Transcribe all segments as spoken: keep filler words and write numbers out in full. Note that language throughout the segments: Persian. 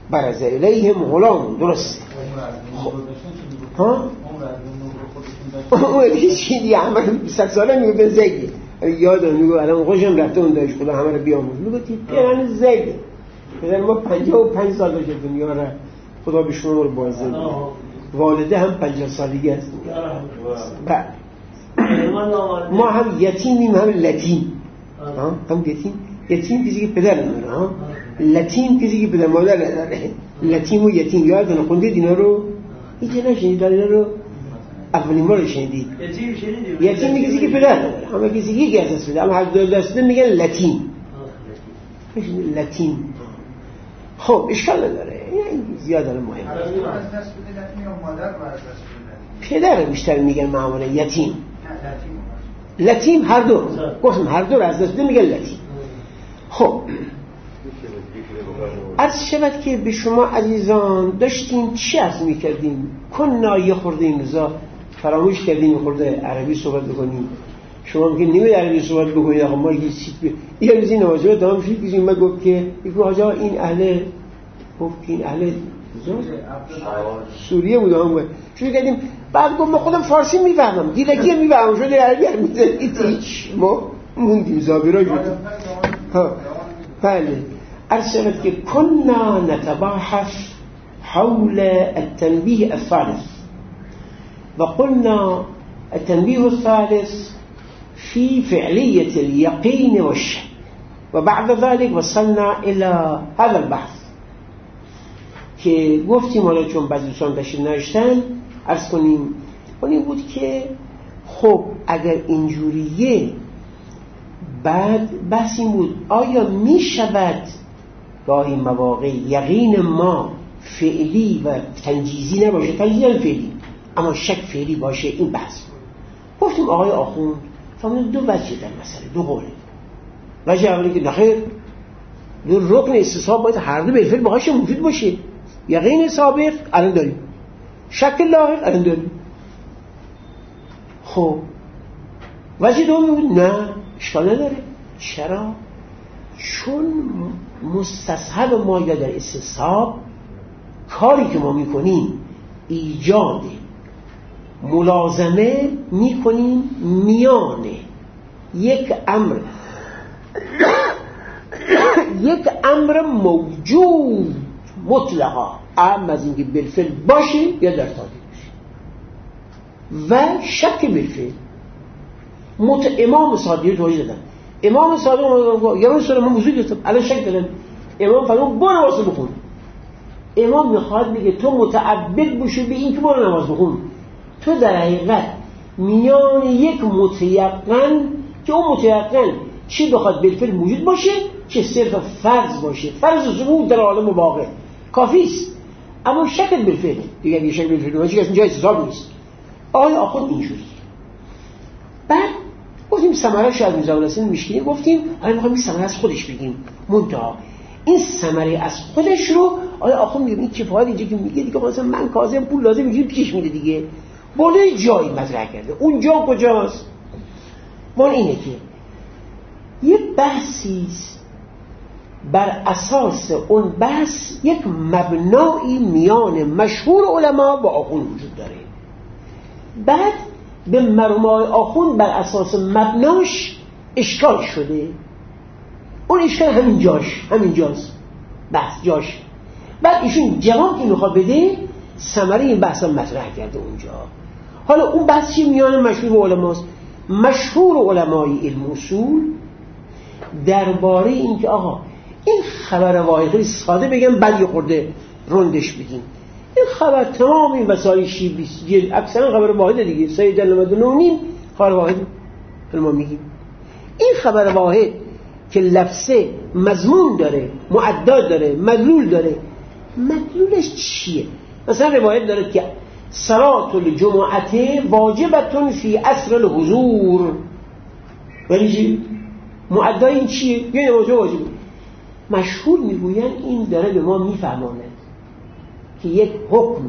برز الیهم غلام. درسته. ها اون دیگه چی دیگه همه صد ساله میگفتن زیده. یادم میگو الان خوشم رفته اون داشت خدا همه رو بیاموز. میگو پیران زیده پدر ما پنجاه و پنج سال داشت دنیا را خدا به شما رو بازده. والده هم پنجاه سالگی هست. بله ما هم یتیمیم هم لتیم. هم یتیم یتیم کسی که پدر نداره، لتیم کسی که پدر مادر نداره. لتیم و یتیم یادتونه خوندید اینا رو؟ هیچ نشنید اینا رو؟ اولین بار شنیدید. یتیم شنیدید؟ یتیم کسی که پدر نداره، همه کسی که یکی از دست بده، اما هر دو دست بده میگن لتیم. لتیم. خب اشکال نداره، این زیاد الان مهم نیست. از دست بده لتیم یا مادر رو از دست بده؟ پدر بیشتر میگن معمولا یتیم. لتیم هر دو. گفتم هر دو رو از دست بده میگن لتیم. خب عرض شود که به شما عزیزان داشتیم چی عرض میکردیم؟ کننا یه خورده این روزا فراموش کردیم خورده عربی صحبت بکنیم. شما میگه نمید عربی صحبت بکنید آقا ما یه سیت بی... یه روزی نوازه دام شد کسی اومد گفت که یکو آجا این اهل گفت که این اهل سوریه بود هم بود شروع کردیم بعد گفت ما خودم فارسی میفهمم دیلگی میفهمم شده عربی هم میزنید هیچ ما موندیم زابیرا شدیم. ها بله عرض شود که کنا نتباحث حول التنبيه الثالث وقلنا التنبيه الثالث في فعلية اليقين والشك وبعد ذلك وصلنا إلى هذا البحث که گفتیم حالا چون بعضی دوستان داشتیم نوشتن عرض کنیم اون این بود که خب اگر اینجوریه بعد بحث این بود آیا می شود گاهی مواقع یقین ما فعلی و تنجیزی نباشه، تنجیزی هم فعلی اما شک فعلی باشه. این بحث گفتیم آقای آخوند فهمید دو وجه در مسئله، دو قوله. وجه اولی که نخیر دو رکن استصحاب باید هر دو بالفعل باهاش موجود باشه. یقین سابق الان داریم، شک لاحق الان داریم. خب وجه دومی بود نه اشکال نداره. چرا؟ چون مستصحب ما یا در استصحاب کاری که ما میکنیم ایجاد ملازمه میکنیم میان یک امر یک امر موجود مطلقا اما از اینکه بالفعل باشه یا در تاریخ باشه و شک بالفعل. مت امام صادق توجیه دادن. امام صادق یا من سلام موضوع گفتم الان شک دادن. امام فرمود برو واسه بخون. امام میخواد بگه تو متعبد باشی به این که برو نماز بخون. تو در حقیقت میان یک متیقن که اون متیقن چی بخواد بالفعل موجود باشه چه صرف فرض باشه، فرض ثبوت در عالم واقع کافی است، اما شک بالفعل دیگه یه شک بالفعل باشه اصلا جای حساب نیست. آیا آخوند اینجوری بعد گفتیم ثمره شاید میزان رسین میشکنیم گفتیم آیا میخوایم این ثمره از خودش بگیم منتها این ثمره از خودش رو آیا آخوند میگیم این کفایت اینجا که میگه دیگه مثلا من کاظم پول لازم میگیم پیش میده دیگه بالای جایی مطرح کرده. اون جا کجاست؟ من اینه که یه بحثی بر اساس اون بحث یک مبنایی میان مشهور علما و آخوند وجود داره. بعد به مرمای آخوند بر اساس مبناش اشکال شده. اون اشکال همین جاش همین جاست بحث جاش. بعد ایشون جواب که میخواد بده ثمره این بحث هم مطرح کرده اونجا. حالا اون بحث چی میان مشهور علماست؟ مشهور علمای علم اصول درباره این که آقا این خبر واحدی ساده بگم بعد یه خورده رندش بگیم. این خبر تمام این وسایل شیبیس جلد اکثرا خبر واحد دیگه سه جلد و نیم خبر واحد ما میگیم. این خبر واحد که لفظه مضمون داره، معداد داره، مدلول داره، مدلولش چیه؟ مثلا روایت داره که صلاة الجمعه واجبتون فی عصر الحضور. ولی چی؟ معدای این چیه؟ یه نماز واجبه. مشهور میگوین این داره به ما میفهماند که یک حکم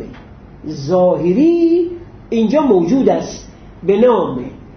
ظاهری اینجا موجود است به نام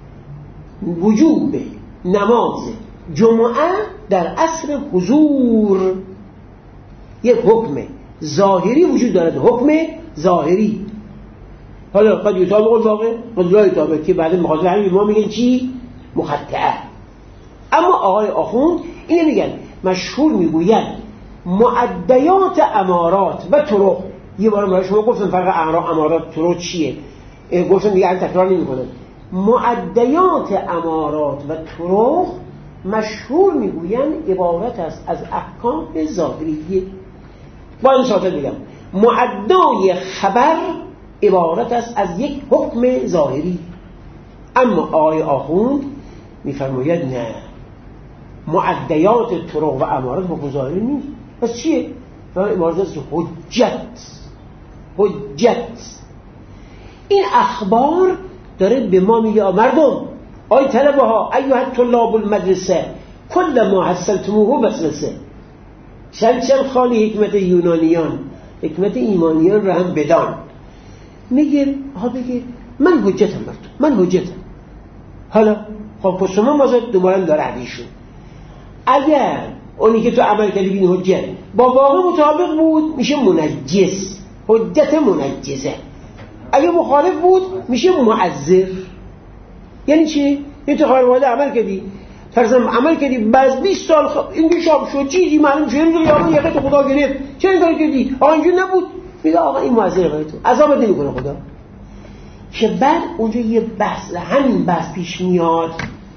وجوب نماز جمعه در عصر حضور. یک حکم ظاهری وجود دارد، حکم ظاهری. حالا قد یطابق الواقع قد لا یطابق، که بعد مقاطع همین ما میگن چی؟ مخطئه. اما آقای آخوند اینه میگن مشهور میگوید معدیات امارات و طرق. یه بار برای شما گفتم فرق امارات طرق چیه، گفتم دیگه الان تکرار نمی‌کنم. معدیات امارات و طرق مشهور میگویند عبارت است از احکام ظاهریه. با این ساده میگم معدای خبر عبارت است از یک حکم ظاهری. اما آقای آخوند میفرماید نه، معدیات طرق و امارات حکم ظاهری نیست. پس چیه؟ عبارت است حجت. حجت این اخبار داره به ما میگه مردم، آی طلبه ها، ایها طلاب المدرسه، کل ما حصلتموه وسوسه. چل چل خالی حکمت یونانیان، حکمت ایمانیان را هم بدان. میگه ها بگه من حجتم بر تو، من حجتم. حالا خب پس شما مازد دوباره داره حدیثشون، اگر اونی که تو عمل کردی بین حجت با واقع مطابق بود میشه منجز، حجت منجزه. اگه مخالف بود میشه معذر. یعنی چی؟ این تو خانواده عمل کردی، فرضاً عمل کردی بعد بیست سال خب این شاب شد چیزی معلوم شد اینجوری آقا یقه تو خدا گرفت، چه این کاری کردی؟ آقا اینجوری نبود. میگه آقا این معذر برای تو، عذابت نمیکنه خدا. که بعد اونجا یه بحث، همین بحث پیش میاد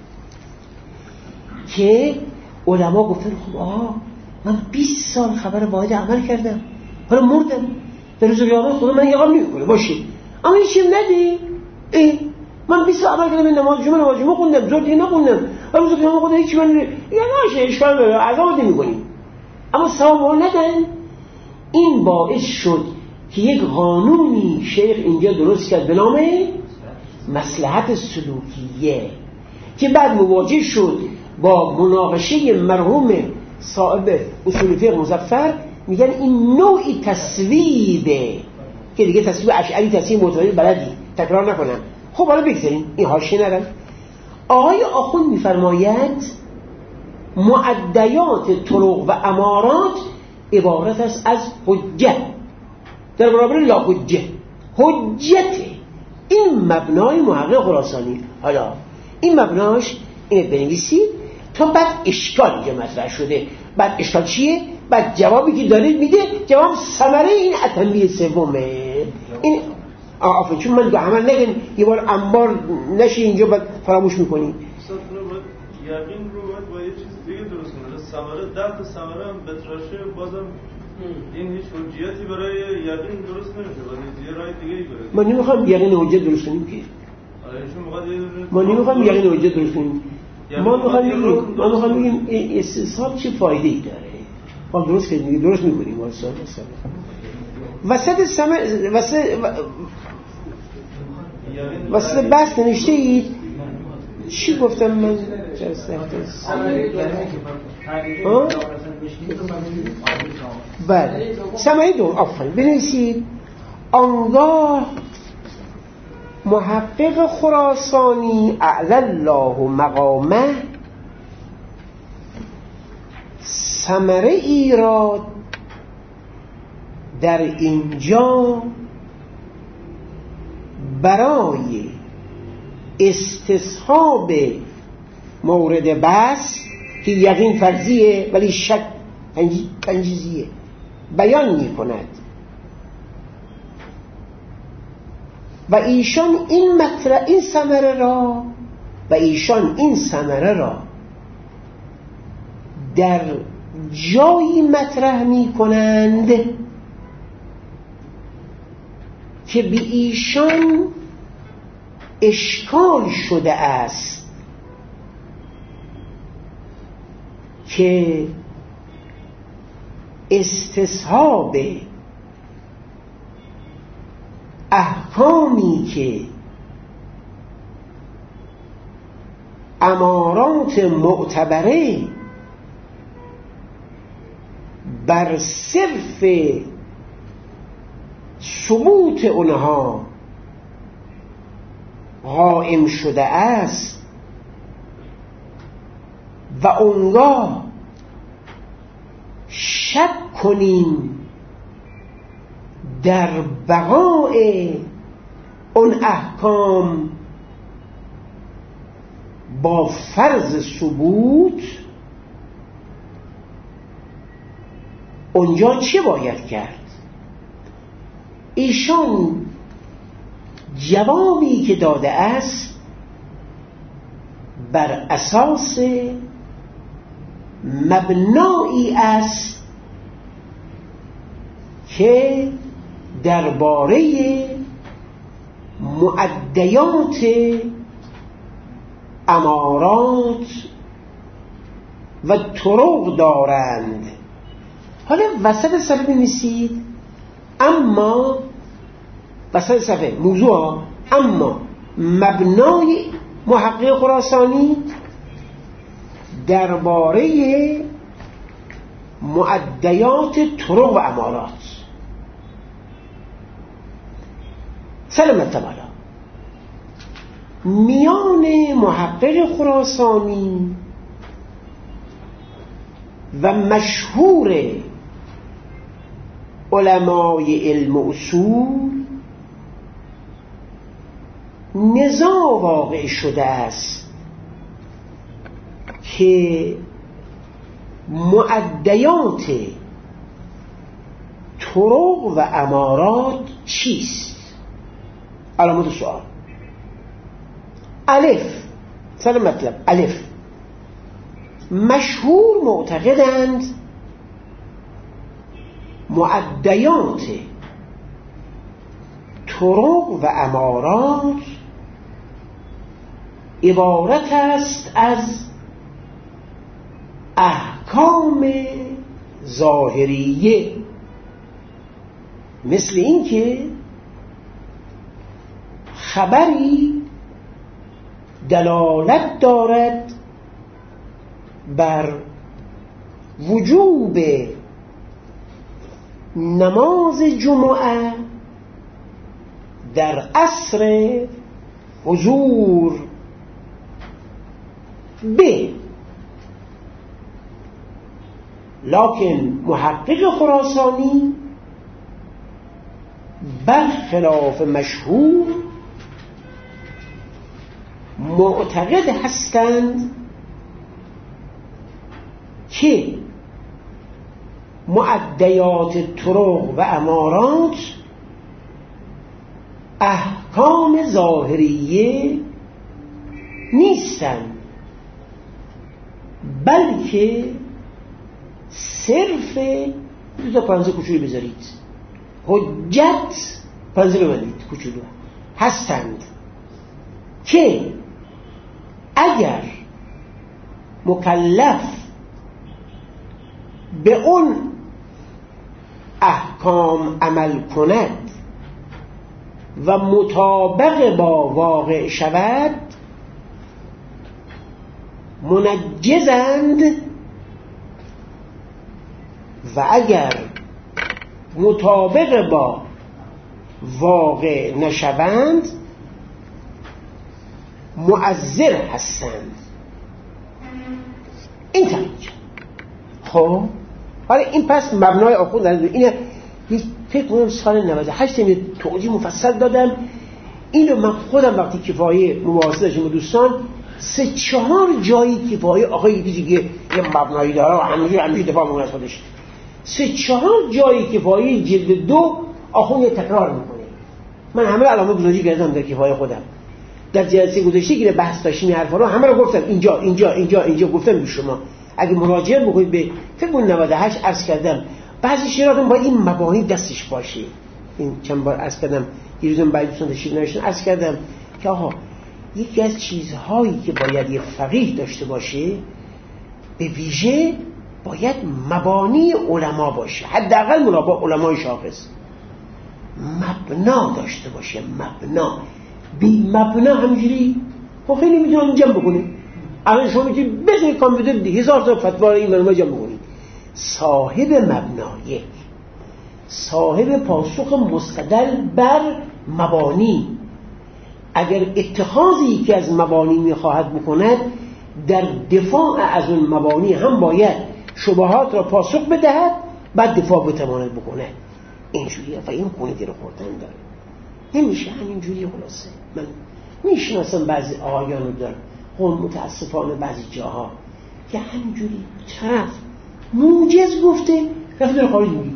که علما گفتن خب آقا من بیست سال خبر واحد عمل کردم، حالا مردم در روز قیامت خدا من یقام نمیکنه باشه، اما این چیم ندی؟ ای من بیست سال عمل کردم، نماز جمعه نماز جمعه خوندم، زور دیگه نخوندم، روز قیامت خدا هیچ من یه ناشه اشکال داره، عذابت نمیکنیم، اما ثواب ندن. این باعث شد که یک قانونی شیخ اینجا درست کرد به نام مصلحت سلوکیه، که بعد مواجه شد با مناقشه مرحوم صاحب اصول فقه مظفر. میگن این نوعی تصویبه که دیگه تصویب اشعری تصویب متولی بلدی تکرار نکنم. خب حالا بگذاریم این حاشیه نرم. آقای آخوند میفرماید معدیات طرق و امارات عبارت است از حجت در برابر لا حجه. حجت این مبنای محقق خراسانی. حالا این مبناش اینه بنویسید تا بعد اشکال اینجا مطرح شده. بعد اشکال چیه؟ بعد جوابی که دارید میده جواب ثمره این اتمی سومه. این آفرین، چون من دو عمل نگن یه بار انبار نشی اینجا بعد فراموش میکنی. یقین رو باید با یه چیز دیگه درست کنه. ثمره ده تا ثمره هم بتراشه بازم این هیچ حجیتی برای یقین درست نمیشه، باید یه راه دیگه ای بره. ما نمیخوام یقین حجت درست کنیم که ما نمیخوام یقین حجت درست کنیم. ما میخوام بگیم ما میخوام بگیم استثاب چه فایده ای داره. ما درست کنیم، درست میکنیم واسه وسط سمر وسط وسط بحث نوشته اید چی گفتم من؟ بله سمعی دو آفرین بنویسید. آنگاه محقق خراسانی اعلی الله مقامه ثمره ای را در اینجا برای استصحاب مورد بحث که یقین فرضیه ولی شک تنجیزیه بیان می کند و ایشان این مطرح این ثمره را و ایشان این ثمره را در جایی مطرح می کنند که به ایشان اشکال شده است که استصحاب احکامی که امارات معتبره بر صرف ثبوت اونها قائم شده است و اونگاه شک کنیم در بقای اون احکام با فرض ثبوت اونجا چه باید کرد؟ ایشان جوابی که داده است بر اساس مبنایی است که درباره معدیات امارات و طرق دارند. حالا وسط صفحه بنویسید اما وسط صفحه موضوع ها اما مبنای محقق خراسانی درباره معدیات طرق و امارات. سلامت تعالی میان محقق خراسانی و مشهور علمای علم اصول نزاع واقع شده است که معدیات طرق و امارات چیست؟ علامت سوال. الف سر مطلب الف مشهور معتقدند معدیات طرق و امارات عبارت است از احکام ظاهریه، مثل این که خبری دلالت دارد بر وجوب نماز جمعه در عصر حضور ب، لکن محقق خراسانی برخلاف مشهور معتقد هستند که معدیات طرق و امارات احکام ظاهریه نیستند، بلکه صرف دو تا پرانتز کوچولو بذارید حجت پرانتز ببندید کوچولو هستند که اگر مکلف به اون احکام عمل کند و مطابق با واقع شود منجزند و اگر مطابق با واقع نشوند معذر هستند. این تقیید. خب حالا این پس مبنای آخوند دارد. این فکر کنم سال نود و هشت یه توضیح مفصل دادم. اینو من خودم وقتی کفایه مباحثه داشتم با دوستان سه چهار جایی کفایه آقای یکی دیگه یه مبنایی داره و همینجور همینجور دفاع میکنه از خودش، سه چهار جایی کفایه جلد دو آخوند یه تکرار میکنه. من همه علامه گذاری کردم در کفایه خودم، در جلسه گذشته که بحث داشتیم حرفا رو همه رو گفتم، اینجا اینجا اینجا اینجا گفتم به شما. اگه مراجعه بکنید به فکر کنم نود و هشت عرض کردم بعضی شیراتون با این مبانی دستش باشه. این چند بار عرض کردم، یه روزم بعد دوستان تشریف نشون عرض کردم که آها یکی از چیزهایی که باید یه فقیه داشته باشه به ویژه باید مبانی علما باشه، حداقل ملابا علمای شاخص مبنا داشته باشه. مبنا بی مبنا همجوری خب خیلی میتونم جمع بکنه. الان شما میتونید بزنید کامپیوتر دی هزار تا فتوا رو این برنامه جمع بکنید. صاحب مبنا، یک صاحب پاسخ مستدل بر مبانی، اگر اتخاذی که از مبانی میخواهد بکند در دفاع از اون مبانی هم باید شبهات را پاسخ بدهد، بعد دفاع بتواند بکنه. اینجوریه و این خونه گره خوردن داره. نمیشه همینجوری. خلاصه من میشناسم بعضی آقایان رو دارم هم متاسفانه بعضی جاها که همینجوری طرف موجز گفته رفت در خارج میگی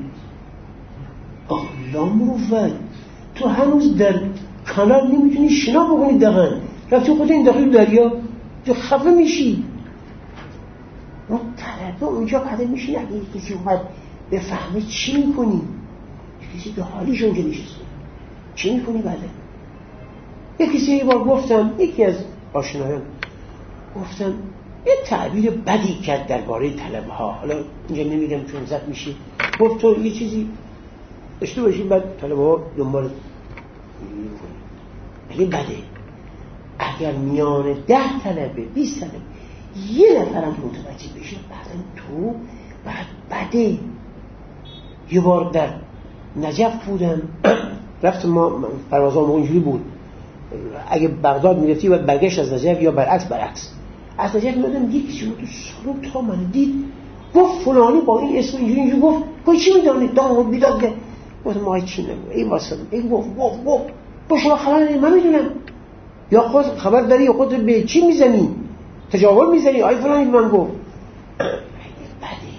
آلا مروفت تو هنوز در کانال نمیتونی شنا بکنی دقیقا رفتی خود این داخل دریا تو خفه میشی. اون طرفه اونجا قدر میشی اگه کسی اومد بفهمه چی میکنی؟ کسی به حالیشون که نشسته چی میکنی بعد؟ یک کسی یه بار گفتم یکی از آشنایان گفتم یه تعبیر بدی کرد درباره طلبه ها، حالا اینجا نمیگم چون زد میشی، گفت تو یه چیزی اشتو باشی بعد طلبه ها دنبال ولی بده. اگر میان ده طلبه بیست طلبه یه نفرم متوجه بشه بعدن تو بعد بده. یه بار در نجف بودم رفتم ما پروازام اونجوری بود اگه بغداد میرفتی باید برگشت از نجف یا برعکس برعکس از نجف میادم یکی چی تو سالون تا من دید گفت فلانی با این اسم اینجوری اینجوری گفت گفت چی میدانی دام بیداد گفت گفت ما چی نمیم این واسه این گفت گفت گفت با شما خبر نداری من میدونم یا خود خبر داری یا خود به چی میزنی تجاول میزنی آی فلانی من گفت بده.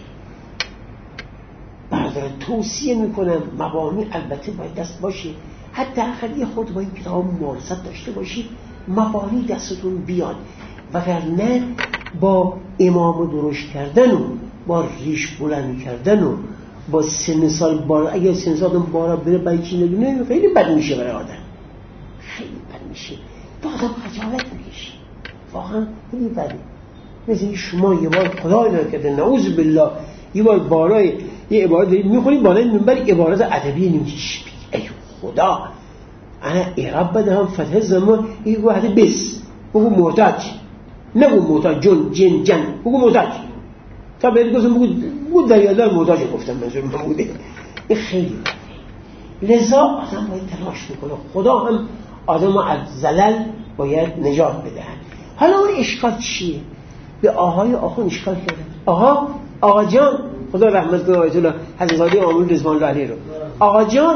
بردارن توصیه میکنم مبانی البته باید دست باشه حتی آخر یه خود با این کتاب ممارست داشته باشید مبانی دستتون بیاد وگرنه با امام درشت کردن و با ریش بلند کردن و با سن سال بارا اگر سن سال بارا بره برای چی ندونه خیلی بد میشه برای آدم خیلی بد میشه تو آدم خجالت میکشی واقعا خیلی بده. مثل شما یه بار خدای نکرده نعوذ بالله یه بار بالای یه عبارت دارید میخونید بالای منبر عبارت ادبی نمیشه ای خدا انا اعراب بدهم فتح زمان یه واحد بس بگو محتاج نگو محتاج جن جن جن بگو محتاج تا بهت گفتم بگو بگو دریادار محتاج گفتم منظور من بوده. این خیلی بده. لذا آدم باید تلاش میکنه خدا هم آدم از زلل باید نجات بدهد. حالا اون اشکال چیه؟ به آهای آخون اشکال کرده آها آقا جان خدا رحمت کنه آیت الله حضرت عامل رضوان الله علیه رو آقا جان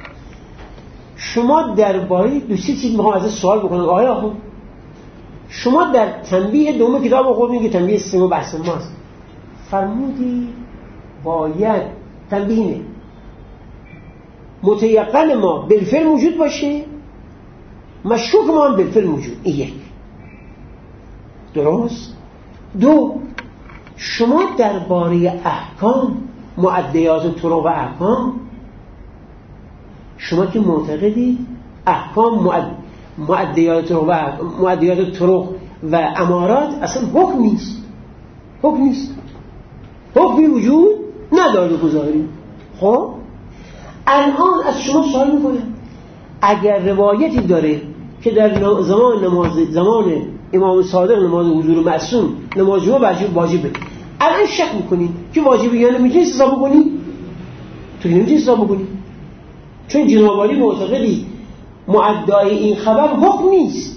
شما درباره دو سه چیز میخوام ازت سوال بکنم آقای آخون شما در تنبیه دوم کتاب خود میگه تنبیه سوم بحث ماست فرمودی باید تنبیه متیقن ما بالفعل موجود باشه مشکوک ما هم بالفعل موجود این یک درست. دو شما درباره احکام معدیات طرق و احکام شما که معتقدید احکام معدیات طرق و معدیات طرق و امارات اصلا حکم نیست حکم نیست حکمی وجود نداره گذاری. خب الان از شما سوال میکنم اگر روایتی داره که در زمان نماز زمان امام صادق نماز حضور معصوم نماز جمعه واجب واجبه الان شک میکنید که واجبه یا نمیتونید حساب کنید تو نمیتونید حساب کنید چون جناب عالی معتقدی معدای این خبر حکم نیست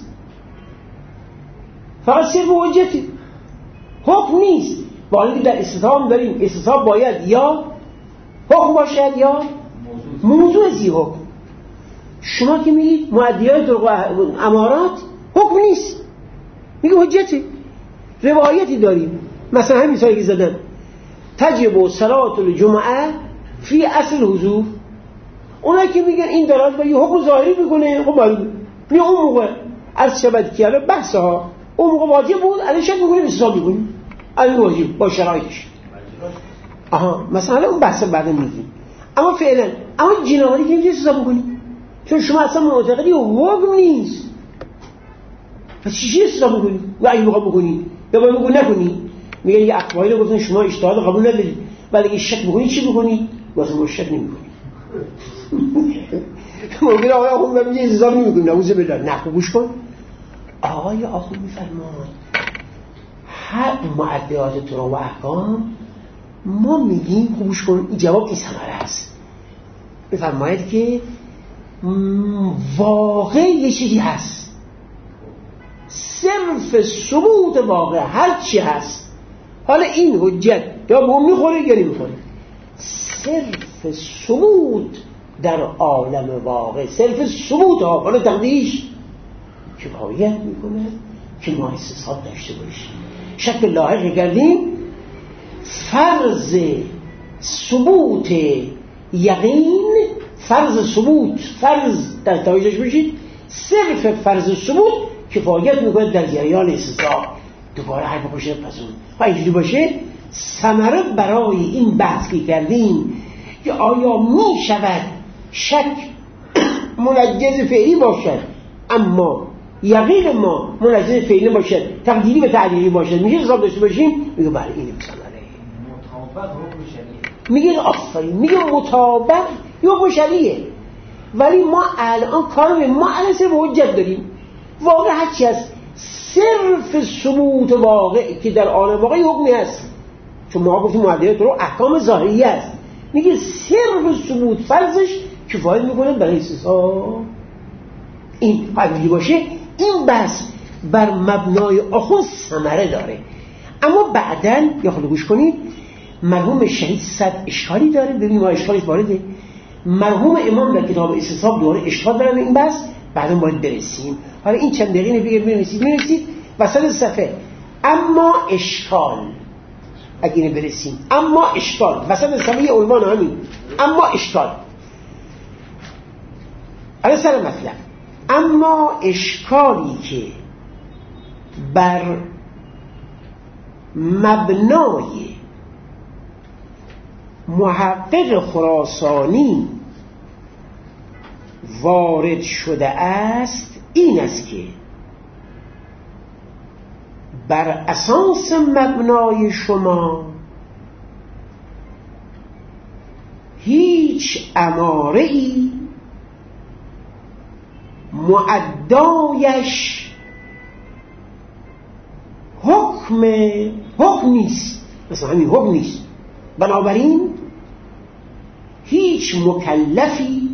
فقط صرف حجتی حکم نیست با اینکه در استثاب داریم استثاب باید یا حکم باشد یا موضوع زی حکم. شما که میگید معدیات طرق و امارات حکم نیست میگه حجتی روایتی داریم مثلا همین مثالی که زدم تجب صلاة الجمعه فی اصل حضور اونایی که میگن این دارد با یه حکم ظاهری میکنه خب معلومه می اون موقع از شبت که الان بحث ها اون موقع واجب بود الان شک میکنیم استثاب میکنیم الان واجب با شرایطش آها مثلا اون بحث بعدا میگیم اما فعلا اما جنابالی که نمیشه استثاب میکنیم چون شما اصلا معتقدی حکم نیست پس چی استثاب میکنیم و اگه بخواه بکنیم یا باید بگو نکنی میگن یه اقوایی رو گفتن شما اجتهاد قبول ندارید ولی اگه شک بکنید چی بکنید واسه ما شک نمیکنید ممکنه آقای آخون بمیده انتظار نمیکنید نعوذ بالله نه گوش کن آقای آخون میفرماد هر معدیات طرق و احکام ما میگیم گوش کن این جواب این ثمره است بفرماید که واقع یه چیزی هست صرف ثبوت واقع هر چی هست حالا این حجت یا به اون میخوره یا نمیخوره صرف ثبوت در عالم واقع صرف ثبوت ها، حالا تقدیرش کفایت میکنه که ما استصحاب داشته باشیم. شک لاحق کردیم فرض ثبوت یقین، فرض ثبوت فرض در تاییدش بشید، صرف فرض ثبوت کفایت میکنه در جریان استصحاب. دوباره حرف باشه پس اون و اینجوری باشه ثمره برای این بحث که کردیم که آیا می شود شک منجز فعلی باشد اما یقین ما منجز فعلی باشد، تقدیری و تعدیلی باشد، میشه حساب داشته باشیم؟ میگه بله این ثمره مطابق حکم شریعه. میگه آفرین، میگه مطابق حکم شریعه. ولی ما الان کار به ما الان به حجت داریم. واقع هرچی هست صرف ثبوت واقع که در عالم واقعی حکمی هست، چون ما گفتیم معدیات رو احکام ظاهری است، میگه صرف ثبوت فرضش کفایت میکنه برای استصحاب. این قبلی باشه این بحث بر مبنای آخون ثمره داره. اما بعدن یا خود گوش کنید، مرحوم شهید صد اشکالی داره. ببینیم ما اشکالی وارده. مرحوم امام در کتاب استصحاب دوره اشکال دارن این بحث، بعدا باید برسیم. حالا این چند دقیقه بگیر بنویسید بنویسید وسط صفحه اما اشکال، اگه اینو برسیم اما اشکال وسط صفحه عنوان همین اما اشکال. حالا سر مطلب اما اشکالی که بر مبنای محقق خراسانی وارد شده است این است که بر اساس مبنای شما هیچ اماره‌ای معدایش حکم حکم نیست، مثلا همین حکم نیست، بنابراین هیچ مکلفی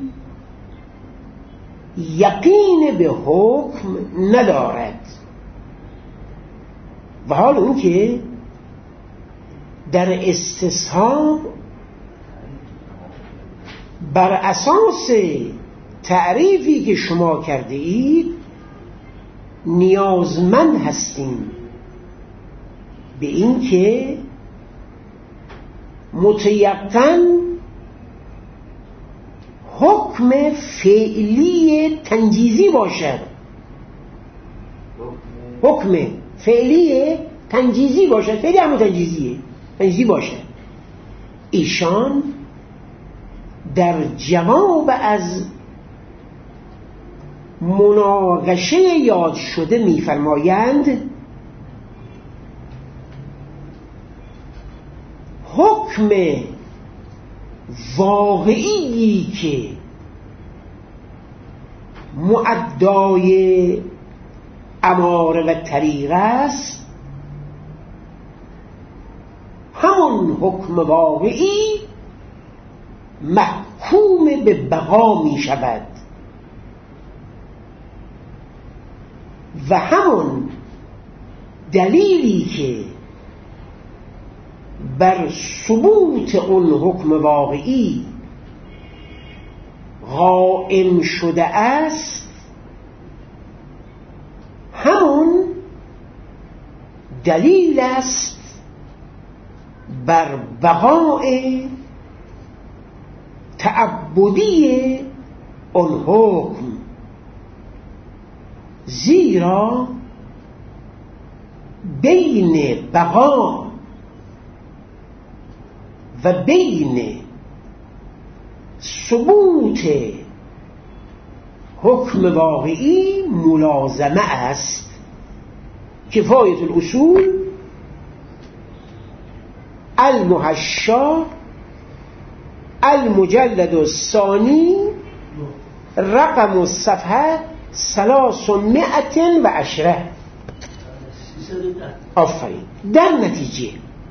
یقین به حکم ندارد. و حال اون که در استصحاب بر اساس تعریفی که شما کرده اید نیازمند هستیم به این که متیقن حکم فعلی تنجیزی باشد، حکم فعلی تنجیزی باشد، فعلی همون تنجیزیه، تنجیزی باشد. ایشان در جواب از مناقشه یاد شده می‌فرمایند حکم واقعی که معدای اماره و طریق است همون حکم واقعی محکوم به بقا می شود و همون دلیلی که بر ثبوت اون حکم واقعی قائم شده است همون دلیل است بر بقای تعبدی اون حکم، زیرا بین بقا و بین ثبوت حکم واقعی ملازمه است. کفایت الاصول المحشا المجلد الثانی رقم الصفحه ثلاثمائة و عشره. آفرین. در نتیجه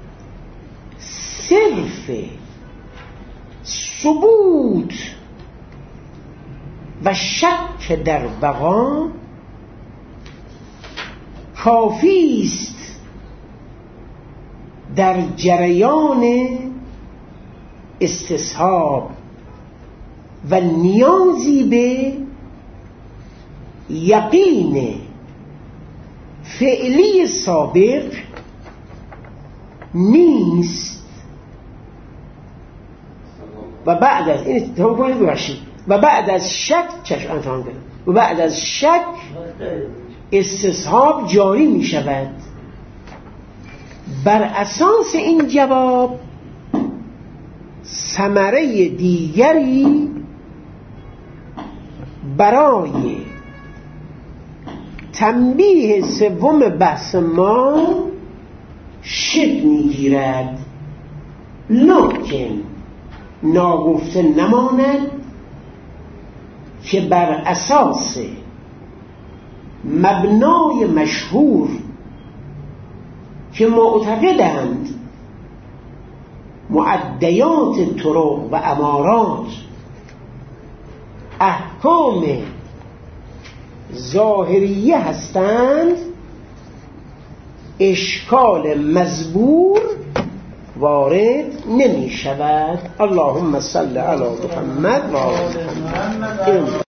صرف ثبوت و شک در بقا کافی است در جریان استصحاب، و نیازی به یقین فعلی سابق نیست. و بعد از این تمام کنید ببخشید و بعد از شک چشم انتهان کنید و بعد از شک استصحاب جاری می شود. بر اساس این جواب ثمره دیگری برای تنبیه سوم بحث ما شکل میگیرد، لکن ناگفته نماند که بر اساس مبنای مشهور که معتقدند معدیات طرق و امارات احکام ظاهریه هستند، اشکال مزبور وارد نمی شود. اللهم صل علی محمد و آل محمد.